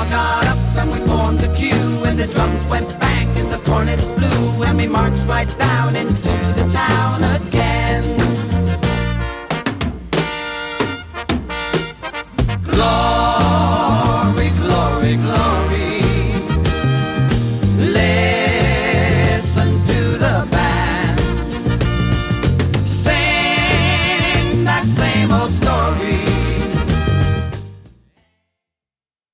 all got up and we formed the queue, and the drums went bang and the cornets blew, and we marched right down into the town.